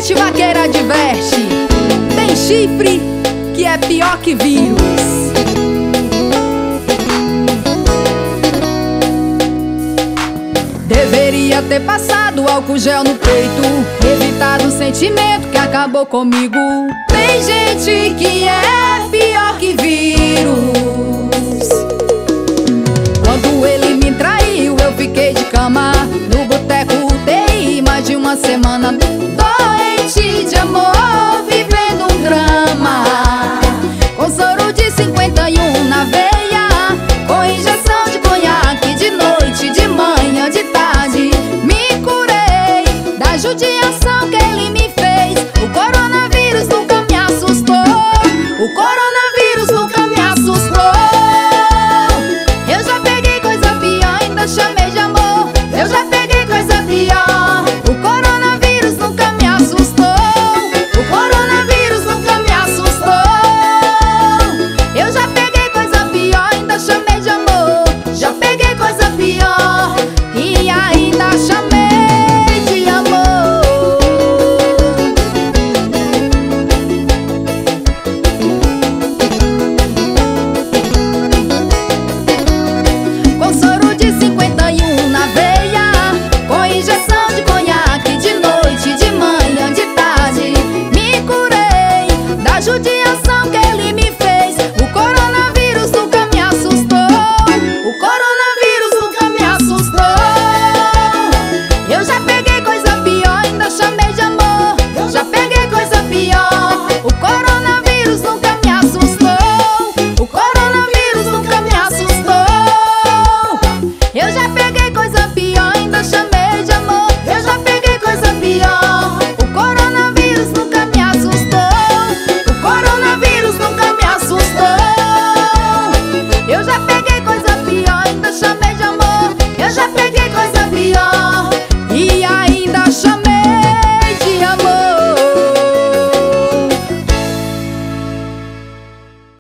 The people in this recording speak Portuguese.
gente vaqueira diverte. Tem chifre que é pior que vírus. Deveria ter passado álcool gel no peito, evitado o sentimento que acabou comigo. Tem gente que é pior que vírus. Quando ele me traiu, eu fiquei de cama.